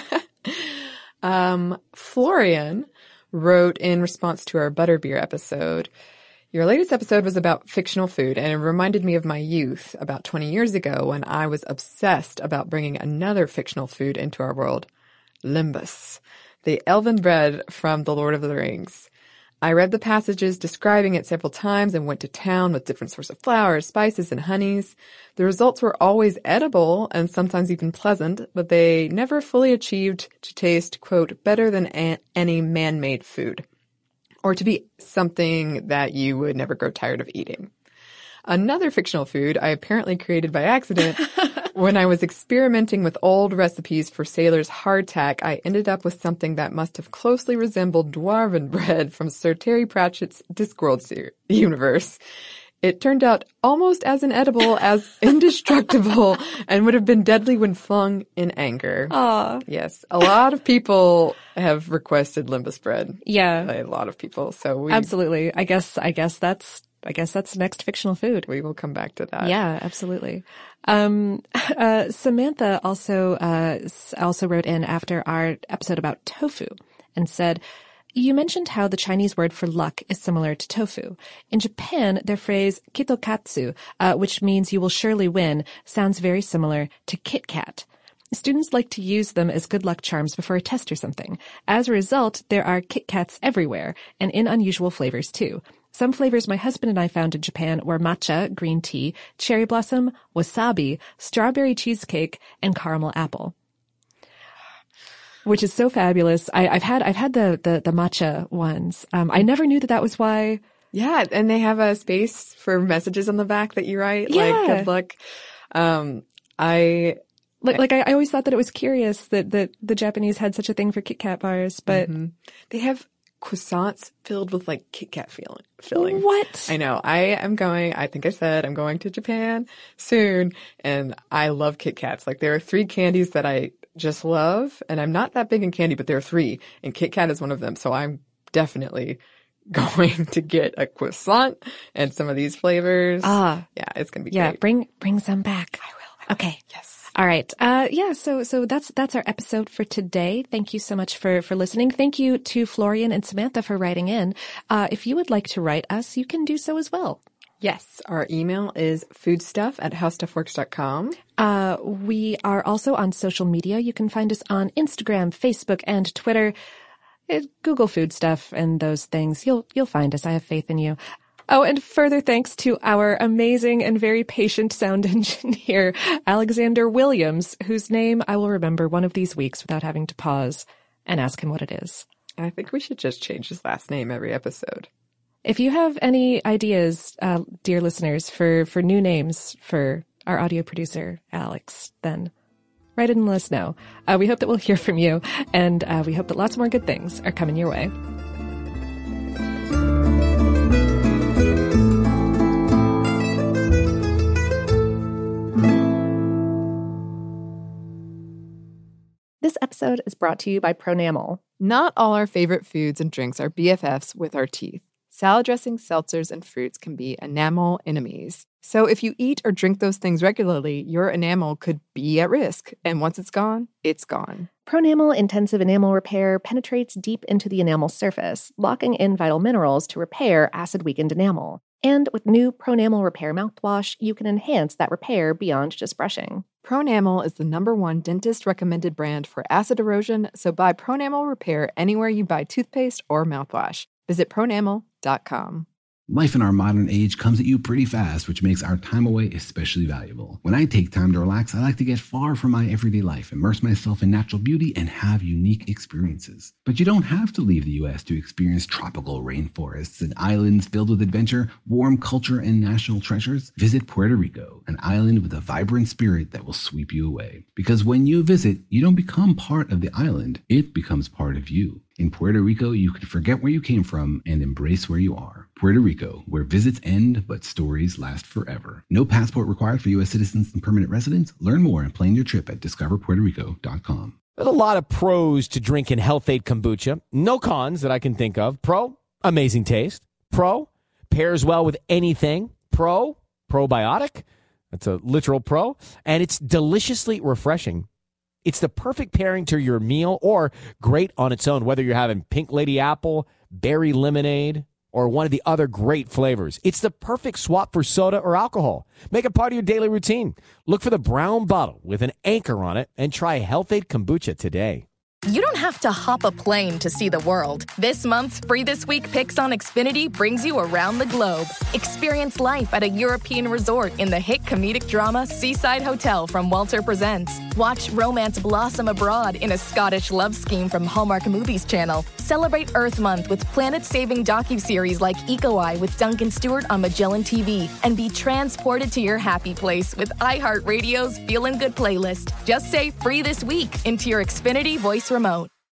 Florian wrote in response to our butterbeer episode, your latest episode was about fictional food, and it reminded me of my youth about 20 years ago when I was obsessed about bringing another fictional food into our world, limbus, the elven bread from The Lord of the Rings. I read the passages describing it several times and went to town with different sorts of flowers, spices, and honeys. The results were always edible and sometimes even pleasant, but they never fully achieved to taste, quote, better than any man-made food, or to be something that you would never grow tired of eating. Another fictional food I apparently created by accident. When I was experimenting with old recipes for sailors' hardtack, I ended up with something that must have closely resembled dwarven bread from Sir Terry Pratchett's Discworld universe. It turned out almost as inedible as indestructible and would have been deadly when flung in anger. Aw. Yes. A lot of people have requested limbus bread. Yeah. A lot of people. So Absolutely. I guess that's next fictional food. We will come back to that. Yeah, absolutely. Samantha also wrote in after our episode about tofu and said, you mentioned how the Chinese word for luck is similar to tofu. In Japan, their phrase kitokatsu, which means you will surely win, sounds very similar to Kit Kat. Students like to use them as good luck charms before a test or something. As a result, there are Kit Kats everywhere, and in unusual flavors too. Some flavors my husband and I found in Japan were matcha, green tea, cherry blossom, wasabi, strawberry cheesecake, and caramel apple. Which is so fabulous. I've had the matcha ones. I never knew that was why. Yeah, and they have a space for messages on the back that you write, Yeah. like good luck. I always thought that it was curious that the Japanese had such a thing for Kit Kat bars, but they have croissants filled with like Kit Kat filling. What? I know. I'm going to Japan soon, and I love Kit Kats. Like, there are 3 candies that I just love, and I'm not that big in candy, but there are 3, and Kit Kat is one of them. So I'm definitely going to get a croissant and some of these flavors. Yeah, it's going to be great. Bring some back. I will. Okay. Yes. All right. So that's our episode for today. Thank you so much for listening. Thank you to Florian and Samantha for writing in. If you would like to write us, you can do so as well. Yes. Our email is foodstuff@howstuffworks.com. We are also on social media. You can find us on Instagram, Facebook, and Twitter. Google food stuff and those things. You'll find us. I have faith in you. Oh, and further thanks to our amazing and very patient sound engineer, Alexander Williams, whose name I will remember one of these weeks without having to pause and ask him what it is. I think we should just change his last name every episode. If you have any ideas, dear listeners, for new names for our audio producer, Alex, then write it and let us know. We hope that we'll hear from you, and we hope that lots more good things are coming your way. This episode is brought to you by Pronamel. Not all our favorite foods and drinks are BFFs with our teeth. Salad dressings, seltzers, and fruits can be enamel enemies. So if you eat or drink those things regularly, your enamel could be at risk. And once it's gone, it's gone. Pronamel Intensive Enamel Repair penetrates deep into the enamel surface, locking in vital minerals to repair acid-weakened enamel. And with new Pronamel Repair mouthwash, you can enhance that repair beyond just brushing. Pronamel is the #1 dentist-recommended brand for acid erosion, so buy Pronamel Repair anywhere you buy toothpaste or mouthwash. Visit pronamel.com. Life in our modern age comes at you pretty fast, which makes our time away especially valuable. When I take time to relax, I like to get far from my everyday life, immerse myself in natural beauty, and have unique experiences. But you don't have to leave the U.S. to experience tropical rainforests and islands filled with adventure, warm culture, and national treasures. Visit Puerto Rico, an island with a vibrant spirit that will sweep you away. Because when you visit, you don't become part of the island, it becomes part of you. In Puerto Rico, you can forget where you came from and embrace where you are. Puerto Rico, where visits end, but stories last forever. No passport required for U.S. citizens and permanent residents. Learn more and plan your trip at discoverpuertorico.com. There's a lot of pros to drinking Health-Ade kombucha. No cons that I can think of. Pro, amazing taste. Pro, pairs well with anything. Pro, probiotic. That's a literal pro. And it's deliciously refreshing. It's the perfect pairing to your meal or great on its own, whether you're having pink lady apple, berry lemonade, or one of the other great flavors. It's the perfect swap for soda or alcohol. Make it part of your daily routine. Look for the brown bottle with an anchor on it and try Health-Ade kombucha today. You don't have to hop a plane to see the world. This month's Free This Week Picks on Xfinity brings you around the globe. Experience life at a European resort in the hit comedic drama Seaside Hotel from Walter Presents. Watch romance blossom abroad in a Scottish love scheme from Hallmark Movies Channel. Celebrate Earth Month with planet-saving docuseries like Eco Eye with Duncan Stewart on Magellan TV. And be transported to your happy place with iHeartRadio's Feelin' Good playlist. Just say Free This Week into your Xfinity voice remote.